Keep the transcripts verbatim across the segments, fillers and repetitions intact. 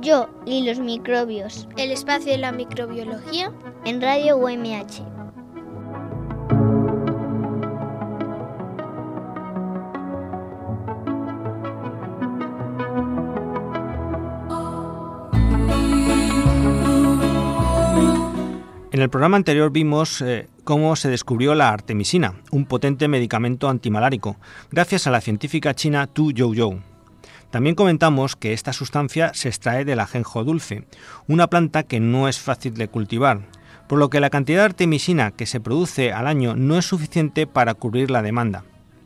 Yo y los microbios. El espacio de la microbiología en Radio U M H. En el programa anterior vimos eh, cómo se descubrió la artemisina, un potente medicamento antimalárico, gracias a la científica china Tu Youyou. También comentamos que esta sustancia se extrae del ajenjo dulce, una planta que no es fácil de cultivar, por lo que la cantidad de artemisina que se produce al año no es suficiente para cubrir la demanda.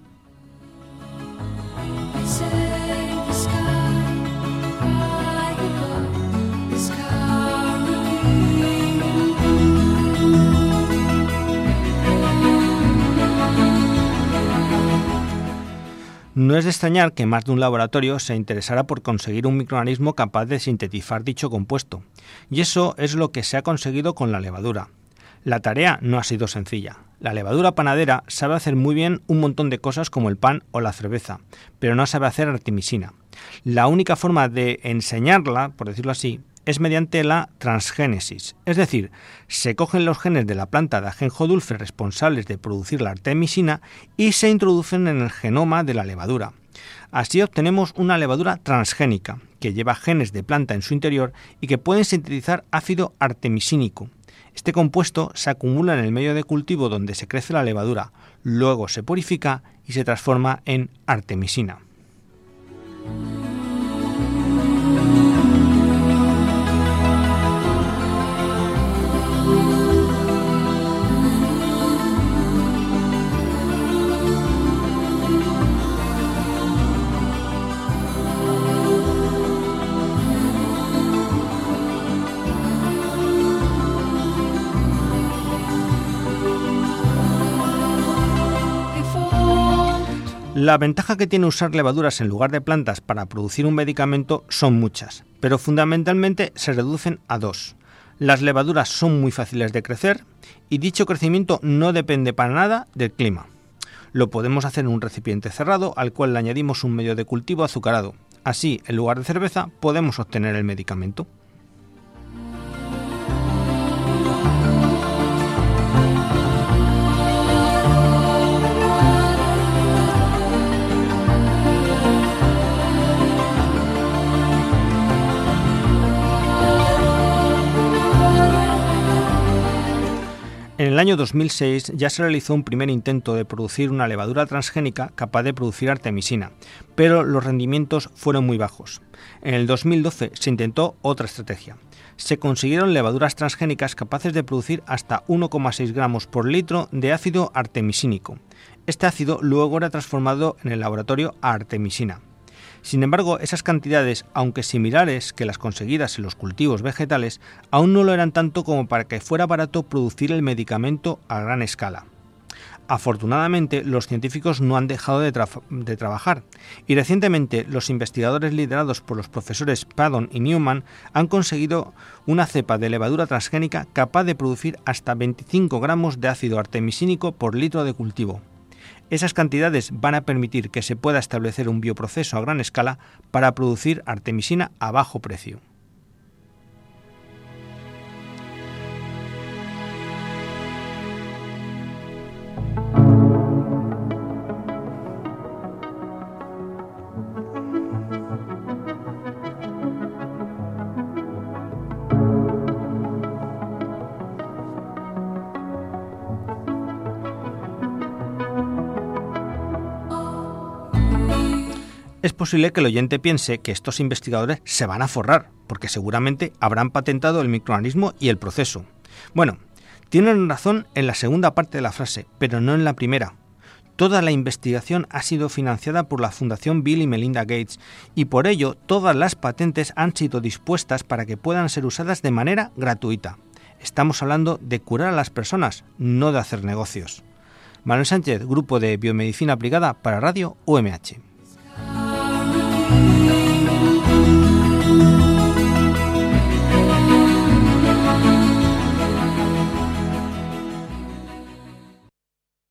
No es de extrañar que más de un laboratorio se interesara por conseguir un microorganismo capaz de sintetizar dicho compuesto, y eso es lo que se ha conseguido con la levadura. La tarea no ha sido sencilla. La levadura panadera sabe hacer muy bien un montón de cosas como el pan o la cerveza, pero no sabe hacer artemisina. La única forma de enseñarla, por decirlo así, es mediante la transgénesis, es decir, se cogen los genes de la planta de ajenjo dulce responsables de producir la artemisina y se introducen en el genoma de la levadura. Así obtenemos una levadura transgénica, que lleva genes de planta en su interior y que pueden sintetizar ácido artemisínico. Este compuesto se acumula en el medio de cultivo donde se crece la levadura, luego se purifica y se transforma en artemisina. La ventaja que tiene usar levaduras en lugar de plantas para producir un medicamento son muchas, pero fundamentalmente se reducen a dos. Las levaduras son muy fáciles de crecer y dicho crecimiento no depende para nada del clima. Lo podemos hacer en un recipiente cerrado al cual le añadimos un medio de cultivo azucarado. Así, en lugar de cerveza, podemos obtener el medicamento. En el año dos mil seis ya se realizó un primer intento de producir una levadura transgénica capaz de producir artemisina, pero los rendimientos fueron muy bajos. En el dos mil doce se intentó otra estrategia. Se consiguieron levaduras transgénicas capaces de producir hasta uno coma seis gramos por litro de ácido artemisínico. Este ácido luego era transformado en el laboratorio a artemisina. Sin embargo, esas cantidades, aunque similares que las conseguidas en los cultivos vegetales, aún no lo eran tanto como para que fuera barato producir el medicamento a gran escala. Afortunadamente, los científicos no han dejado de, tra- de trabajar, y recientemente los investigadores liderados por los profesores Paddon y Newman han conseguido una cepa de levadura transgénica capaz de producir hasta veinticinco gramos de ácido artemisínico por litro de cultivo. Esas cantidades van a permitir que se pueda establecer un bioproceso a gran escala para producir artemisina a bajo precio. Es posible que el oyente piense que estos investigadores se van a forrar, porque seguramente habrán patentado el microorganismo y el proceso. Bueno, tienen razón en la segunda parte de la frase, pero no en la primera. Toda la investigación ha sido financiada por la Fundación Bill y Melinda Gates y por ello todas las patentes han sido dispuestas para que puedan ser usadas de manera gratuita. Estamos hablando de curar a las personas, no de hacer negocios. Manuel Sánchez, Grupo de Biomedicina Aplicada para Radio U M H.